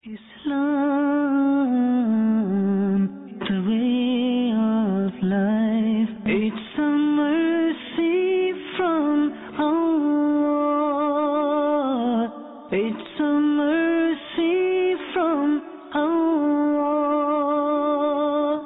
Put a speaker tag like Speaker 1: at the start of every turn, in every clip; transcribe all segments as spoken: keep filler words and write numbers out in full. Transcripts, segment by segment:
Speaker 1: Islam, the way of life, it's a mercy from Allah. It's a mercy from Allah.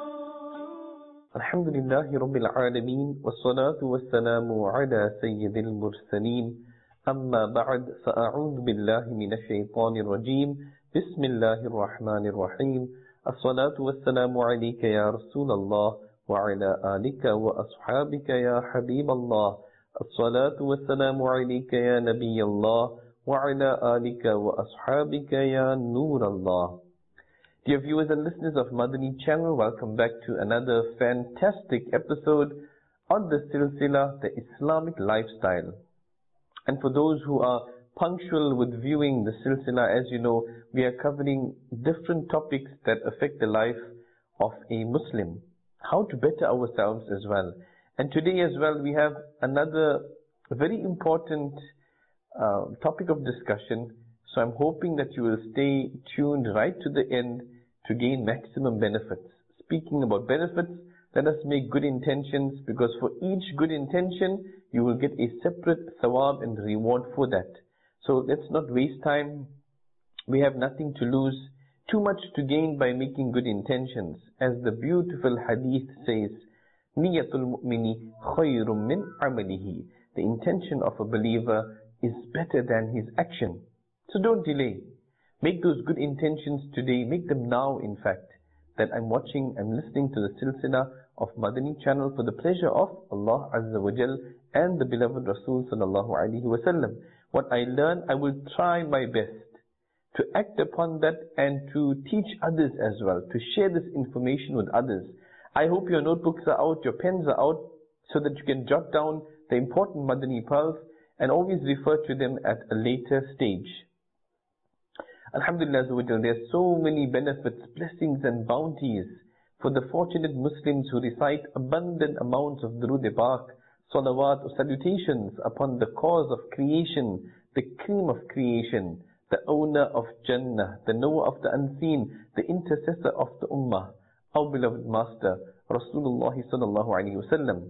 Speaker 2: Alhamdulillahi Rabbil Alameen, wassalatu wassalamu ala Sayyidil Mursaleen, amma ba'd, fa'a'udhu billahi minash shaitanir rajeem. Bismillahir Rahmanir Rahim. As-salatu wassalamu alayka ya Rasulallah wa ala alika wa ashabika ya Habiballah. As-salatu wassalamu alayka ya Nabiyallah wa ala alika wa ashabika ya Nurallah. Dear viewers and listeners of Madani channel, welcome back to another fantastic episode on the Silsila, the Islamic lifestyle. And for those who are punctual with viewing the Silsila, as you know, we are covering different topics that affect the life of a Muslim. How to better ourselves as well. And today as well, we have another very important uh, topic of discussion. So I'm hoping that you will stay tuned right to the end to gain maximum benefits. Speaking about benefits, let us make good intentions, because for each good intention, you will get a separate thawab and reward for that. So let's not waste time. We have nothing to lose, too much to gain by making good intentions. As the beautiful hadith says, Niyatul mu'mini khayrun min amalihi. The intention of a believer is better than his action. So don't delay. Make those good intentions today. Make them now, in fact, that I'm watching, I'm listening to the Silsila of Madani channel for the pleasure of Allah Azza wa Jal and the beloved Rasul Sallallahu Alaihi Wasallam. What I learn, I will try my best to act upon that and to teach others as well, to share this information with others. I hope your notebooks are out, your pens are out, so that you can jot down the important Madani pearls and always refer to them at a later stage. Alhamdulillah, there are so many benefits, blessings and bounties for the fortunate Muslims who recite abundant amounts of Durood-e-Pak, salawat or salutations upon the cause of creation, the cream of creation, the owner of Jannah, the knower of the unseen, the intercessor of the Ummah, our beloved Master, Rasulullah sallallahu alaihi wasallam.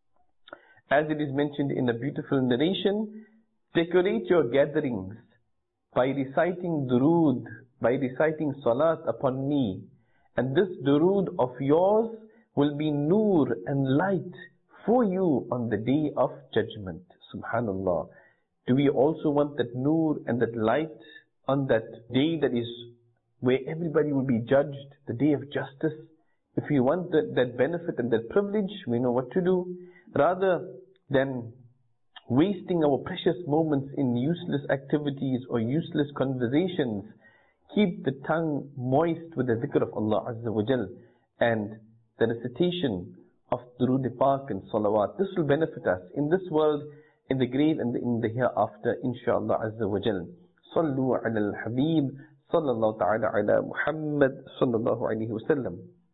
Speaker 2: As it is mentioned in a beautiful narration, decorate your gatherings by reciting durood, by reciting salat upon me. And this durood of yours will be nur and light for you on the day of judgment. Subhanallah. Do we also want that nur and that light on that day that is where everybody will be judged, the day of justice? If we want that, that benefit and that privilege, we know what to do. Rather than wasting our precious moments in useless activities or useless conversations, keep the tongue moist with the dhikr of Allah Azza wa Jal and the recitation of Durood-e-Pak and salawat. This will benefit us in this world, in the grave and in the hereafter, inshaAllah Azza wa Jal. Sallu ala al-Habib, sallallahu ta'ala ala Muhammad, sallallahu alayhi wa sallam.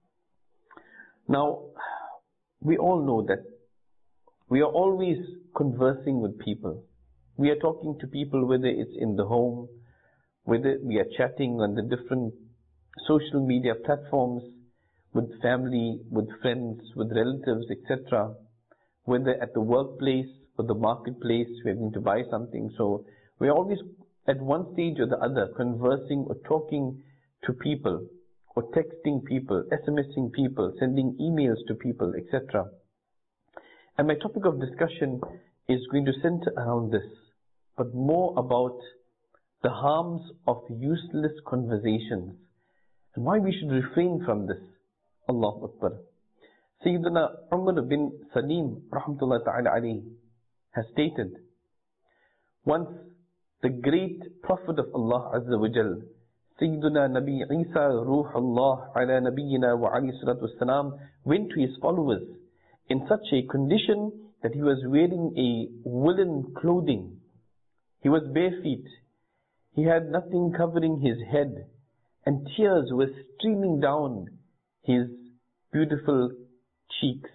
Speaker 2: Now, we all know that we are always conversing with people. We are talking to people, whether it's in the home, whether we are chatting on the different social media platforms, with family, with friends, with relatives, et cetera. Whether at the workplace or the marketplace, we are going to buy something. So we are always at one stage or the other conversing or talking to people, or texting people, SMSing people, sending emails to people, et cetera. And my topic of discussion is going to center around this, but more about the harms of useless conversations and why we should refrain from this. Allahu Akbar. Sayyidina Umar bin Salim rahmatullahi ta'ala alayhi has stated, once the great Prophet of Allah Azza wa Jal, Sayyidina Nabi Isa Ruhullah ala Nabiyyina wa alayhi salatu wassalam, went to his followers in such a condition that he was wearing a woolen clothing. He was bare feet. He had nothing covering his head, and tears were streaming down his beautiful cheeks.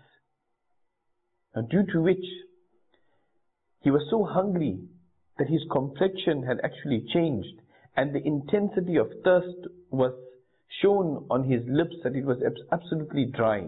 Speaker 2: Now, due to which he was so hungry that his complexion had actually changed, and the intensity of thirst was shown on his lips that it was absolutely dry.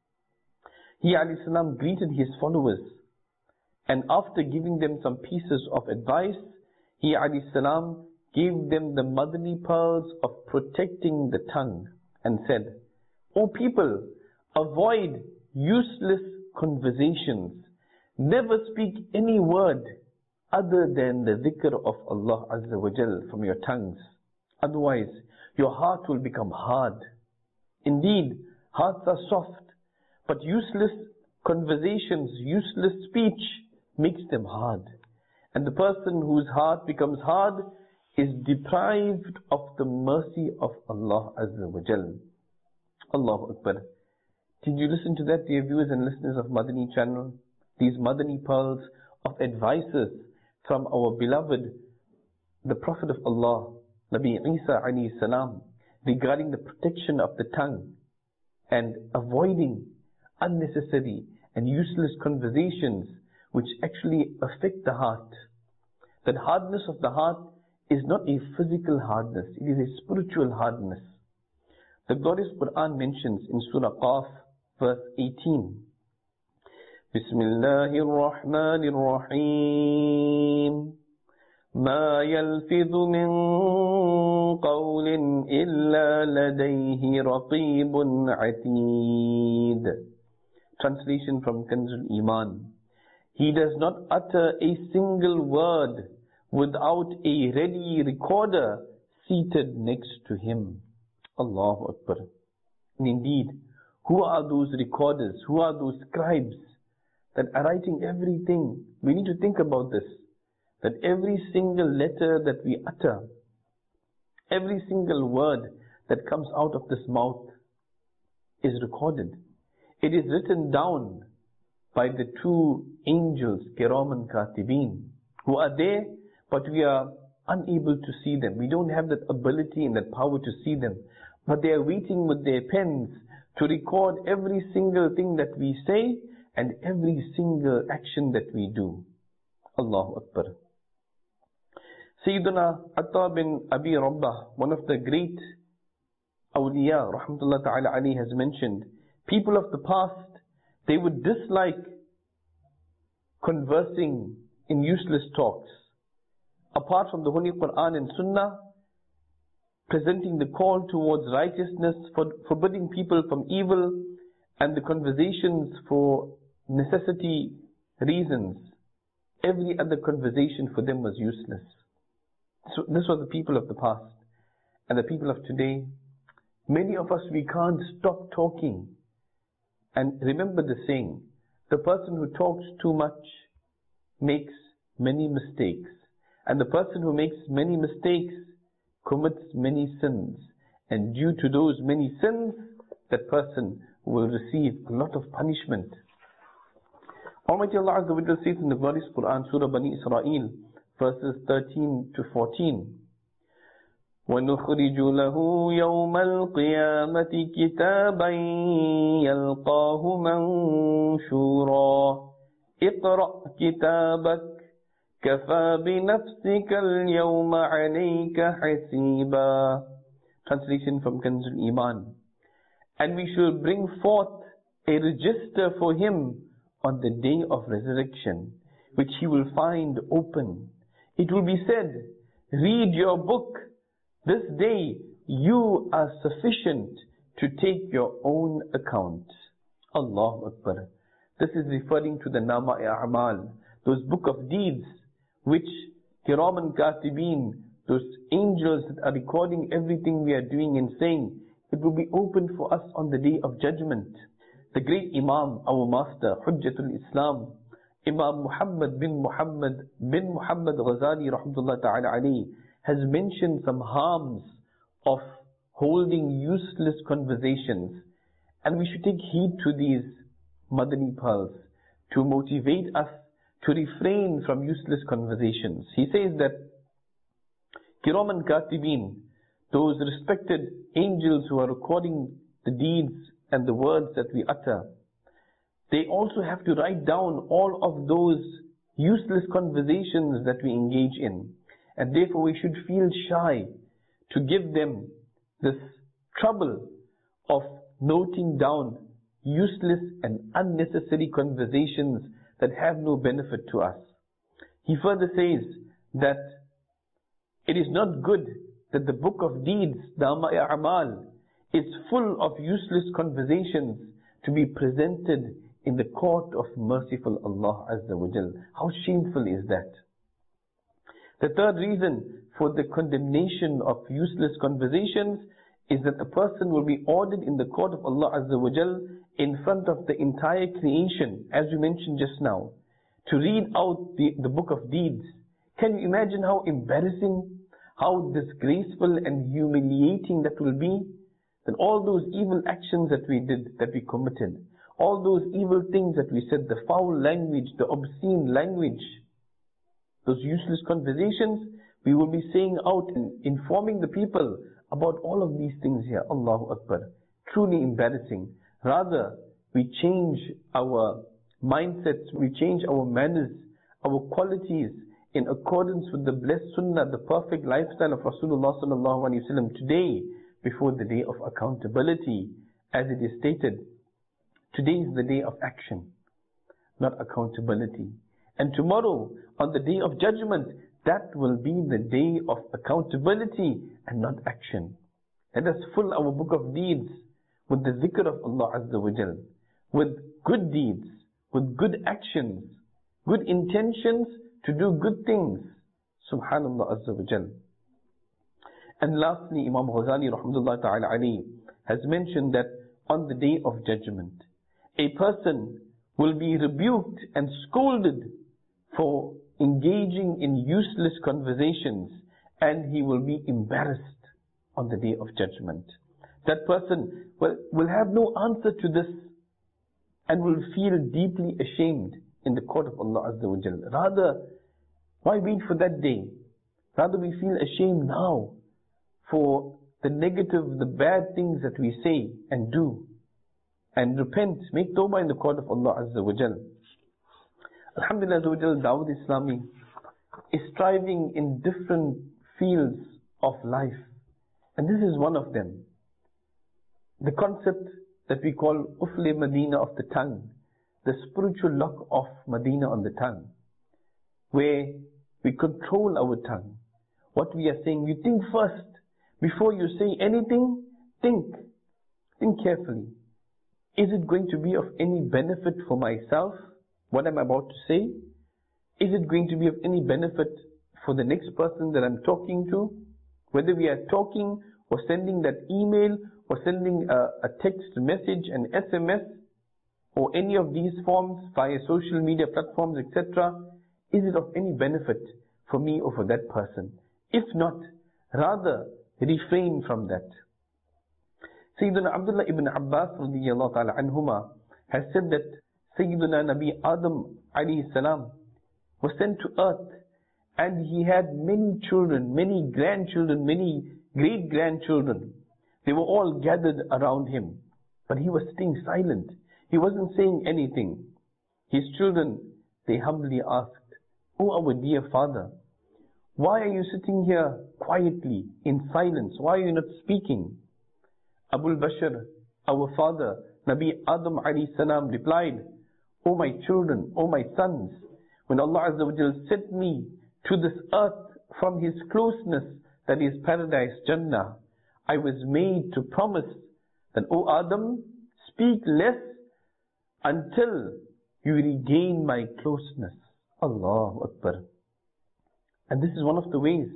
Speaker 2: He alayhi salam greeted his followers, and after giving them some pieces of advice, he alayhi salam gave them the motherly pearls of protecting the tongue and said, O people, avoid useless conversations. Never speak any word other than the dhikr of Allah Azza wa Jal from your tongues. Otherwise, your heart will become hard. Indeed, hearts are soft, but useless conversations, useless speech makes them hard. And the person whose heart becomes hard is deprived of the mercy of Allah Azza wa Jal. Allahu Akbar. Did you listen to that, dear viewers and listeners of Madani channel? These Madani pearls of advices from our beloved, the Prophet of Allah, Nabi Isa alayhi salam, regarding the protection of the tongue and avoiding unnecessary and useless conversations which actually affect the heart. That hardness of the heart is not a physical hardness, it is a spiritual hardness. The glorious Quran mentions in Surah Qaf, verse eighteen, Bismillahir Rahmanir Rahim, Ma yalfidhu min qawlin illa ladayhi raqibun atid. Translation from Kanzul Iman. He does not utter a single word without a ready recorder seated next to him. Allahu Akbar. And indeed, who are those recorders? Who are those scribes that are writing everything? We need to think about this. That every single letter that we utter, every single word that comes out of this mouth is recorded. It is written down by the two angels, Kiraman Katibin, who are there, but we are unable to see them. We don't have that ability and that power to see them. But they are waiting with their pens to record every single thing that we say and every single action that we do. Allahu Akbar. Sayyiduna Atta bin Abi Rabbah, one of the great awliya, rahmatullah ta'ala alayhi, has mentioned, people of the past, they would dislike conversing in useless talks. Apart from the Holy Quran and Sunnah, presenting the call towards righteousness, for forbidding people from evil, and the conversations for necessity reasons, every other conversation for them was useless. So this was the people of the past. And the people of today, many of us, we can't stop talking. And remember the saying, the person who talks too much makes many mistakes. And the person who makes many mistakes commits many sins. And due to those many sins, that person will receive a lot of punishment. Almighty Allah Azza wa Jalla says in the glorious Quran, Surah Bani Israel, verses thirteen to fourteen, وَنُخْرِجُ لَهُ يَوْمَ الْقِيَامَةِ كِتَابًا يَلْقَاهُ مَنْشُورًا اقْرَأْ كِتَابَكَ كَفَى بِنَفْسِكَ الْيَوْمَ عَلَيْكَ حَسِيبًا. Translation from Kanzul Iman. And we shall bring forth a register for him on the day of resurrection, which he will find open. It will be said, read your book. This day you are sufficient to take your own account. Allahu Akbar. This is referring to the Nama A'mal, those book of deeds, which Kiraman Katibin, those angels that are recording everything we are doing and saying, it will be open for us on the day of judgment. The great Imam, our master, Hujjatul Islam, Imam Muhammad bin Muhammad bin Muhammad Ghazali rahmatullah ta'ala alayhi, has mentioned some harms of holding useless conversations. And we should take heed to these Madani pearls to motivate us to refrain from useless conversations. He says that Kiraman Katibin, those respected angels who are recording the deeds and the words that we utter, they also have to write down all of those useless conversations that we engage in. And therefore we should feel shy to give them this trouble of noting down useless and unnecessary conversations that have no benefit to us. He further says that it is not good that the book of deeds, the A'mal, is full of useless conversations to be presented in the court of merciful Allah Azza wa Jal. How shameful is that? The third reason for the condemnation of useless conversations is that a person will be ordered in the court of Allah Azza wa Jal in front of the entire creation, as we mentioned just now, to read out the, the book of deeds. Can you imagine how embarrassing, how disgraceful and humiliating that will be? That all those evil actions that we did, that we committed, all those evil things that we said, the foul language, the obscene language, those useless conversations, we will be saying out and informing the people about all of these things here. Allahu Akbar. Truly embarrassing. Rather, we change our mindsets, we change our manners, our qualities in accordance with the blessed sunnah, the perfect lifestyle of Rasulullah sallallahu alaihi wasallam today, before the day of accountability. As it is stated, today is the day of action, not accountability. And tomorrow, on the day of judgment, that will be the day of accountability and not action. Let us fill our book of deeds with the zikr of Allah Azza wa Jal, with good deeds, with good actions, good intentions to do good things. Subhanallah Azza wa Jal. And lastly, Imam Ghazali rahmatullah ta'ala alayhi has mentioned that on the day of judgment, a person will be rebuked and scolded for engaging in useless conversations, and he will be embarrassed on the day of judgment. That person will, will have no answer to this and will feel deeply ashamed in the court of Allah Azza wa Jal. Rather, why wait for that day? Rather, we feel ashamed now for the negative, the bad things that we say and do, and repent, make tawbah in the court of Allah Azza wa Jal. Alhamdulillah Azza wa Jal, Dawud Islami is striving in different fields of life, and this is one of them. The concept that we call Ufle Medina of the tongue, the spiritual lock of Medina on the tongue, where we control our tongue. What we are saying, you think first. Before you say anything, think. Think carefully. Is it going to be of any benefit for myself, what I'm about to say? Is it going to be of any benefit for the next person that I'm talking to? Whether we are talking or sending that email or sending a, a text message, an S M S, or any of these forms via social media platforms, et cetera, is it of any benefit for me or for that person? If not, rather refrain from that. Sayyidina Abdullah ibn Abbas radiyallahu ta'ala anhuma has said that Sayyidina Nabi Adam alayhi salam was sent to earth, and he had many children, many grandchildren, many great-grandchildren. They were all gathered around him, but he was sitting silent. He wasn't saying anything. His children, they humbly asked, "Oh, our dear father, why are you sitting here quietly, in silence? Why are you not speaking?" Abul Bashar, our father, Nabi Adam alayhi salam replied, "O my children, O my sons, when Allah Azza wa Jal sent me to this earth from His closeness, that is paradise, Jannah, I was made to promise that, O Adam, speak less until you regain my closeness." Allahu Akbar. And this is one of the ways.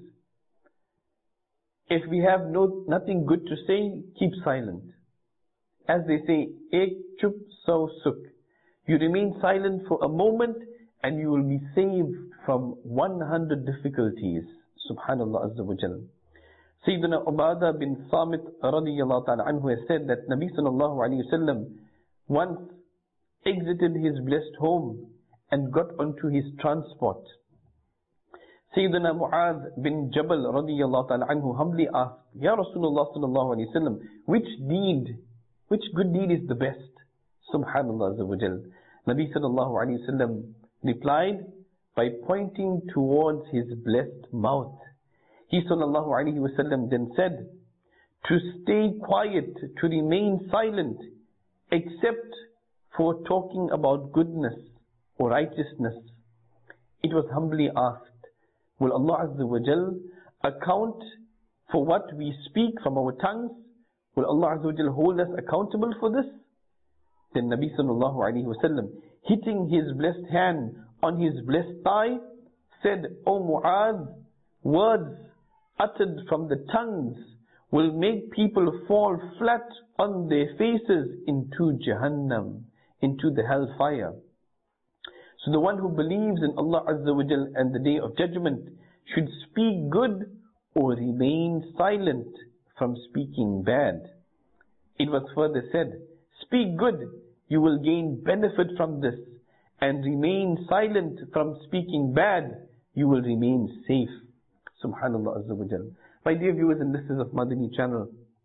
Speaker 2: If we have no nothing good to say, keep silent. As they say, ek chup sau sukh. You remain silent for a moment and you will be saved from one hundred difficulties. Subhanallah Azza wa Jal. Sayyidina Ubadah bin Samit radiyallahu ta'ala anhu has said that Nabi sallallahu alayhi wa sallam once exited his blessed home and got onto his transport. Sayyidina Mu'adh bin Jabal radiyallahu ta'ala anhu humbly asked, "Ya Rasulullah sallallahu alayhi wa sallam, which deed, which good deed is the best?" Subhanallah Azza wa Jal. Nabi sallallahu alayhi wa sallam replied by pointing towards his blessed mouth. He sallallahu alaihi wasallam then said, to stay quiet, to remain silent, except for talking about goodness or righteousness. It was humbly asked, will Allah Azza wa Jal account for what we speak from our tongues? Will Allah Azza wa Jal hold us accountable for this? Then Nabi sallallahu alaihi wasallam, hitting his blessed hand on his blessed thigh, said, O Mu'adh, words uttered from the tongues will make people fall flat on their faces into Jahannam, into the hellfire. So the one who believes in Allah Azza wa Jal and the Day of Judgment should speak good or remain silent from speaking bad. It was further said, speak good, you will gain benefit from this, and remain silent from speaking bad, you will remain safe. Subhanallah Azza wa Jal. My dear viewers and listeners of Madani channel,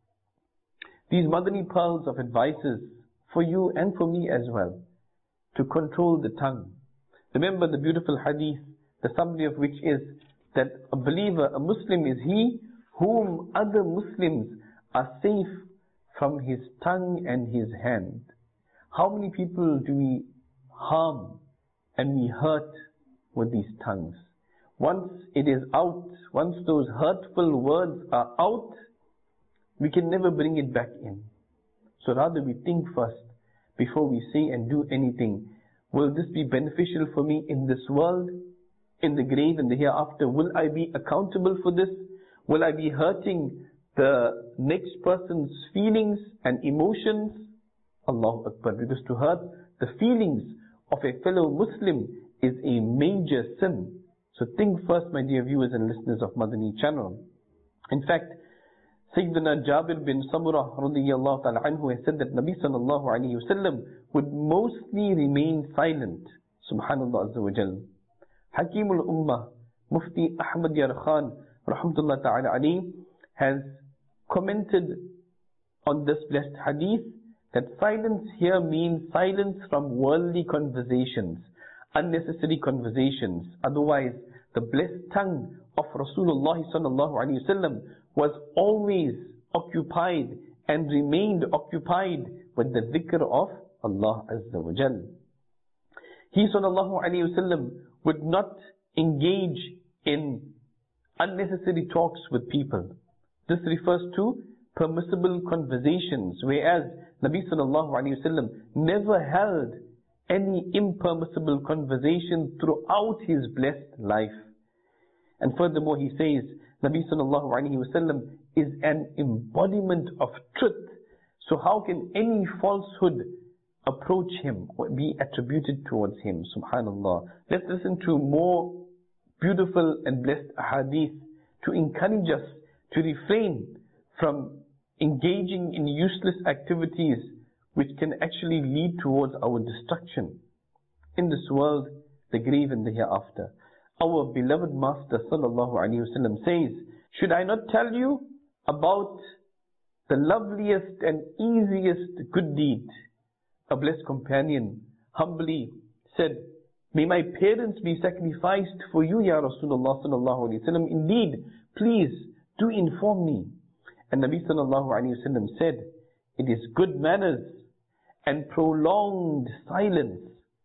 Speaker 2: these Madani pearls of advices for you and for me as well, to control the tongue. Remember the beautiful hadith, the summary of which is that a believer, a Muslim is he whom other Muslims are safe from his tongue and his hand. How many people do we harm and we hurt with these tongues? Once it is out, once those hurtful words are out, we can never bring it back in. So rather we think first before we say and do anything. Will this be beneficial for me in this world, in the grave and the hereafter? Will I be accountable for this? Will I be hurting the next person's feelings and emotions? Allahu Akbar. Because to hurt the feelings of a fellow Muslim is a major sin. So think first, my dear viewers and listeners of Madani channel. In fact, Sayyidina Jabir bin Samurah radiyallahu ta'ala anhu has said that Nabi sallallahu alayhi wa sallam would mostly remain silent. Subhanallah Azza wa Jal. Hakimul Ummah, Mufti Ahmad Yar Khan rahmatullah ta'ala alayhi has commented on this blessed hadith that silence here means silence from worldly conversations, unnecessary conversations. Otherwise, the blessed tongue of Rasulullah sallallahu alaihi wasallam was always occupied and remained occupied with the dhikr of Allah Azza wa Jal. He sallallahu alaihi wasallam would not engage in unnecessary talks with people. This refers to permissible conversations, whereas Nabi sallallahu alaihi wasallam never held any impermissible conversation throughout his blessed life. And furthermore, he says, Nabi sallallahu alaihi wasallam is an embodiment of truth. So how can any falsehood approach him or be attributed towards him? Subhanallah. Let's listen to more beautiful and blessed hadith to encourage us to refrain from engaging in useless activities which can actually lead towards our destruction in this world, the grave and the hereafter. Our beloved Master sallallahu alaihi wasallam says, should I not tell you about the loveliest and easiest good deed? A blessed companion humbly said, may my parents be sacrificed for you, Ya Rasulullah sallallahu alaihi wasallam. Indeed, please do inform me. And Nabi sallallahu alaihi wasallam said, it is good manners and prolonged silence.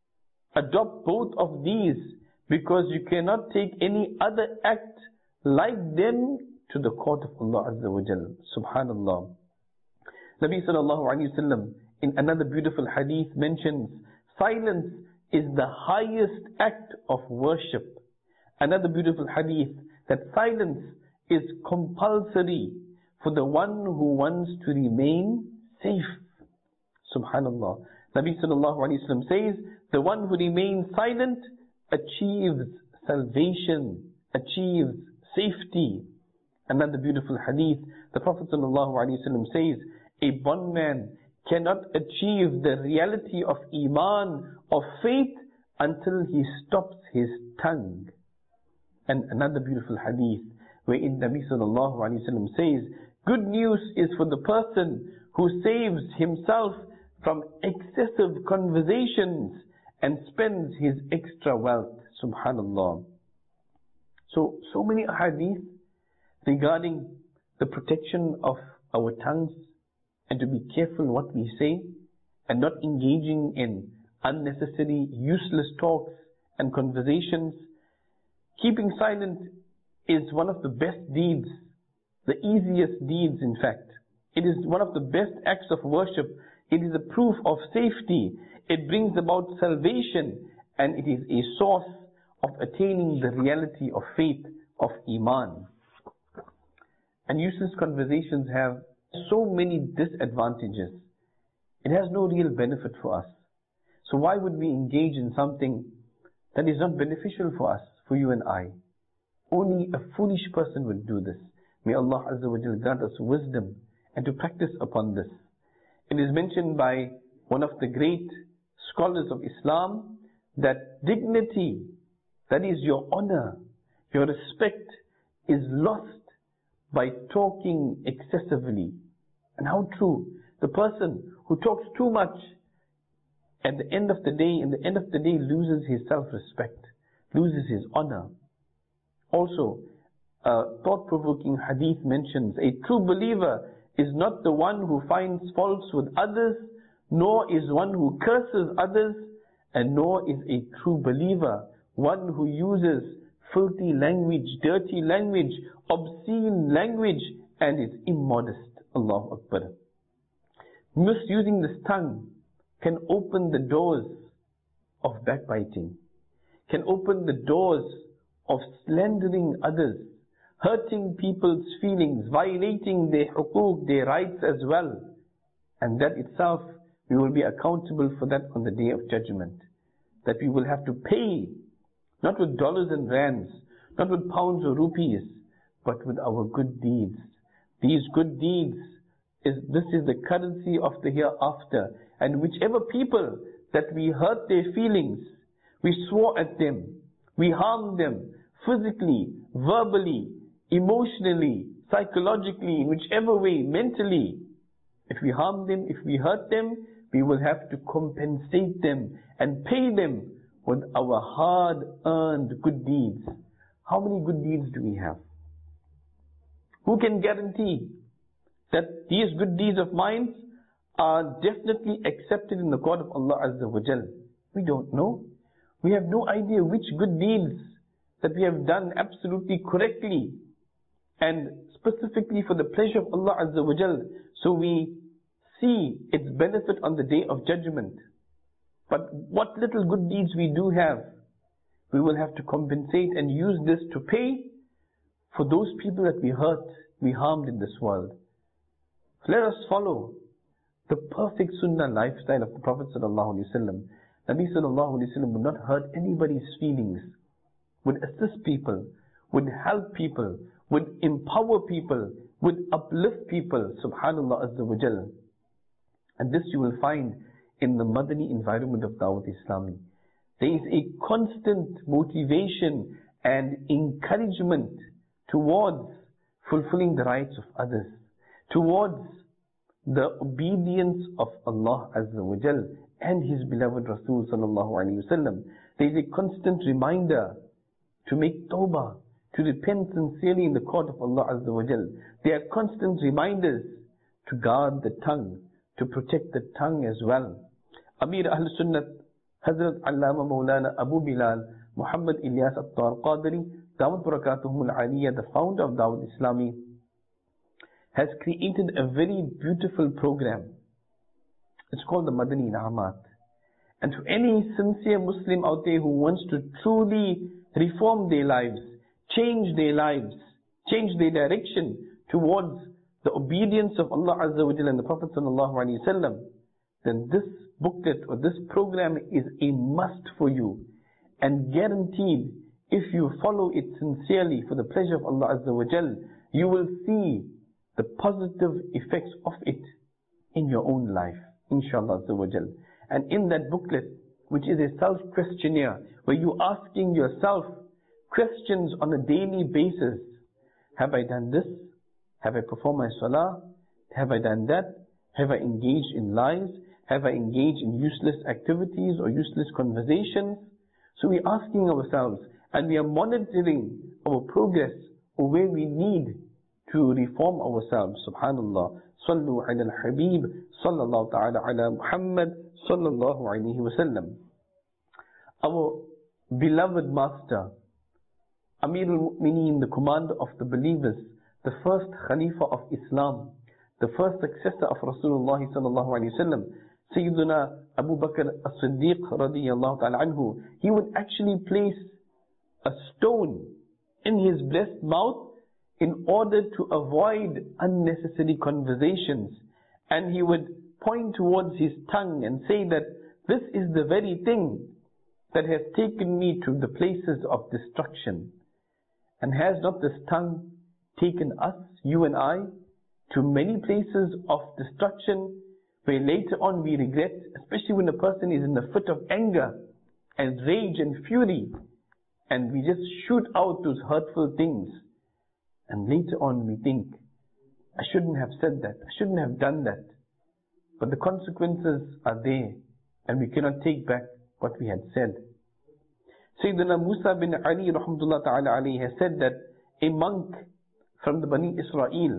Speaker 2: Adopt both of these, because you cannot take any other act like them to the court of Allah Azza wa Jal. Subhanallah. Nabi sallallahu alaihi wasallam in another beautiful hadith mentions silence is the highest act of worship. Another beautiful hadith that silence is compulsory for the one who wants to remain safe. Subhanallah. Nabi sallallahu alaihi wasallam says, the one who remains silent achieves salvation, achieves safety. Another beautiful hadith, the Prophet sallallahu alaihi wasallam says, a bondman cannot achieve the reality of Iman, of faith, until he stops his tongue. And another beautiful hadith, wherein Nabi sallallahu alaihi wasallam says, good news is for the person who saves himself from excessive conversations and spends his extra wealth. Subhanallah. So, so many hadith regarding the protection of our tongues and to be careful what we say and not engaging in unnecessary, useless talks and conversations. Keeping silent is one of the best deeds, the easiest deeds in fact. It is one of the best acts of worship. It is a proof of safety. It brings about salvation, and it is a source of attaining the reality of faith, of Iman. And useless conversations have so many disadvantages. It has no real benefit for us. So why would we engage in something that is not beneficial for us, for you and I? Only a foolish person would do this. May Allah Azza wa Jal grant us wisdom and to practice upon this. It is mentioned by one of the great scholars of Islam that dignity, that is your honor, your respect, is lost by talking excessively. And how true. The person who talks too much, at the end of the day, in the end of the day, loses his self-respect, loses his honor. Also, a thought-provoking hadith mentions, a true believer is not the one who finds faults with others, nor is one who curses others, and nor is a true believer one who uses filthy language, dirty language, obscene language, and is immodest. Allahu Akbar. Misusing this tongue can open the doors of backbiting, can open the doors of slandering others, hurting people's feelings, violating their hukuk, their rights as well. And that itself, we will be accountable for that on the Day of Judgment. That we will have to pay, not with dollars and rands, not with pounds or rupees, but with our good deeds. These good deeds, is this is the currency of the hereafter. And whichever people that we hurt their feelings, we swore at them, we harmed them, physically, verbally, emotionally, psychologically, in whichever way, mentally. If we harm them, if we hurt them, we will have to compensate them and pay them with our hard-earned good deeds. How many good deeds do we have? Who can guarantee that these good deeds of mine are definitely accepted in the court of Allah Azza wa Jal? We don't know. We have no idea which good deeds that we have done absolutely correctly and specifically for the pleasure of Allah Azza wa Jal, so we see its benefit on the Day of Judgment. But what little good deeds we do have, we will have to compensate and use this to pay for those people that we hurt, we harmed in this world. So let us follow the perfect sunnah lifestyle of the Prophet Sallallahu Alaihi Wasallam. Nabi Sallallahu Alaihi Wasallam would not hurt anybody's feelings, would assist people, would help people, would empower people, would uplift people. Subhanallah Azza wa Jal. And this you will find in the Madani environment of Dawat Islami. There is a constant motivation and encouragement towards fulfilling the rights of others, towards the obedience of Allah Azza wa Jal and His beloved Rasul Sallallahu Alaihi Wasallam. There is a constant reminder to make tawbah, to repent sincerely in the court of Allah Azza wa Jal. There are constant reminders to guard the tongue, to protect the tongue as well. Amir Ahl Sunnat, Hazrat Allama Maulana Abu Bilal, Muhammad Ilyas Attar Qadri, Dawat Barakatuhum Al-Aliyah, the founder of Dawat Islami, has created a very beautiful program. It's called the Madani In'amat. And to any sincere Muslim out there who wants to truly reform their lives, change their lives, change their direction towards the obedience of Allah Azza wa Jalla and the Prophet Sallallahu Alaihi Wasallam, then this booklet or this program is a must for you. And guaranteed, if you follow it sincerely for the pleasure of Allah Azza wa Jalla, you will see the positive effects of it in your own life, inshallah Azza wa Jalla. And in that booklet, which is a self-questionnaire, where you're asking yourself questions on a daily basis. Have I done this? Have I performed my salah? Have I done that? Have I engaged in lies? Have I engaged in useless activities or useless conversations? So we're asking ourselves, and we are monitoring our progress or where we need to reform ourselves. Subhanallah. Sallu ala al-Habib, sallallahu ta'ala ala Muhammad, sallallahu alayhi wa sallam. Our beloved Master, Amir al-Mu'mineen, the commander of the believers, the first Khalifa of Islam, the first successor of Rasulullah sallallahu alayhi wa sallam, Sayyiduna Abu Bakr as-Siddiq radiyallahu ta'ala anhu, he would actually place a stone in his blessed mouth in order to avoid unnecessary conversations. And he would point towards his tongue and say that this is the very thing that has taken me to the places of destruction. And has not this tongue taken us, you and I, to many places of destruction where later on we regret, especially when a person is in a fit of anger and rage and fury, and we just shoot out those hurtful things. And later on we think, I shouldn't have said that, I shouldn't have done that. But the consequences are there, and we cannot take back what we had said. Sayyidina Musa bin Ali rahmatullah ta'ala alayhi has said that a monk from the Bani Israel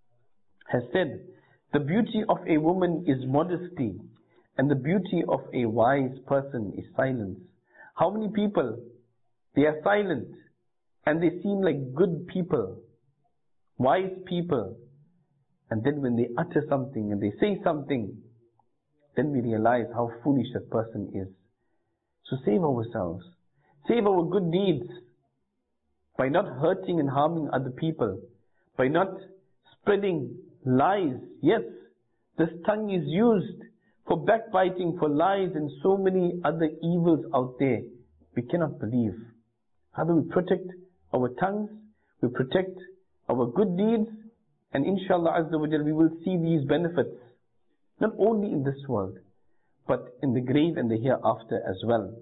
Speaker 2: has said, the beauty of a woman is modesty, and the beauty of a wise person is silence. How many people, they are silent, and they seem like good people, wise people, and then when they utter something and they say something, then we realize how foolish that person is. So save ourselves, save our good deeds by not hurting and harming other people, by not spreading lies. Yes, this tongue is used for backbiting, for lies, and so many other evils out there. We cannot believe. How do we protect our tongues? We protect our good deeds, and inshallah azza wa jal, we will see these benefits not only in this world, but in the grave and the hereafter as well.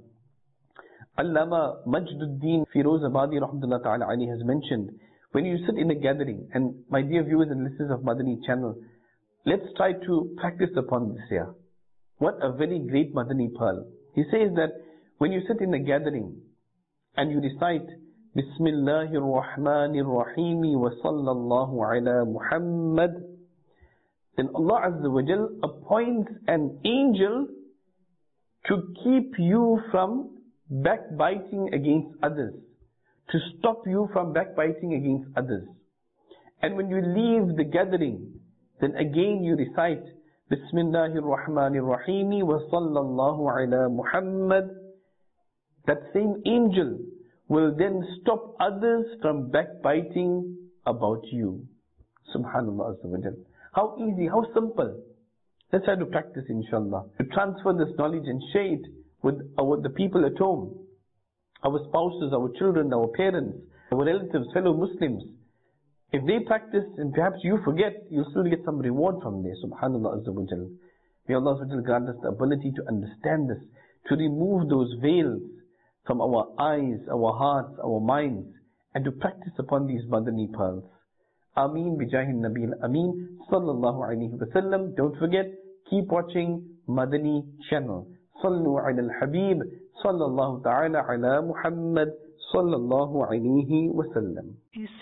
Speaker 2: Allama Majduddin Firozabadi rahmatullah ta'ala ali has mentioned, when you sit in a gathering, and my dear viewers and listeners of Madani channel, let's try to practice upon this here. What a very great Madani pearl. He says that when you sit in a gathering and you recite Bismillahir Rahmanir Rahim wa sallallahu ala Muhammad, then Allah Azza wa Jal appoints an angel to keep you from backbiting against others, to stop you from backbiting against others. And when you leave the gathering, then again you recite Bismillahir Rahmanir Rahim wa sallallahu ala Muhammad. That same angel will then stop others from backbiting about you. Subhanallah Azza wa Jal. How easy, how simple. Let's try to practice, inshallah, to transfer this knowledge and share it with our, the people at home, our spouses, our children, our parents, our relatives, fellow Muslims. If they practice and perhaps you forget, you'll still get some reward from there. Subhanallah Azza wa Jal. May Allah Azza wa Jal grant us the ability to understand this, to remove those veils from our eyes, our hearts, our minds, and to practice upon these Madani pearls. Ameen bijahin Nabil Ameen sallallahu alayhi wa sallam. Don't forget, keep watching Madani channel. Sallu ala al-Habib sallallahu ta'ala ala Muhammad sallallahu alayhi wa sallam.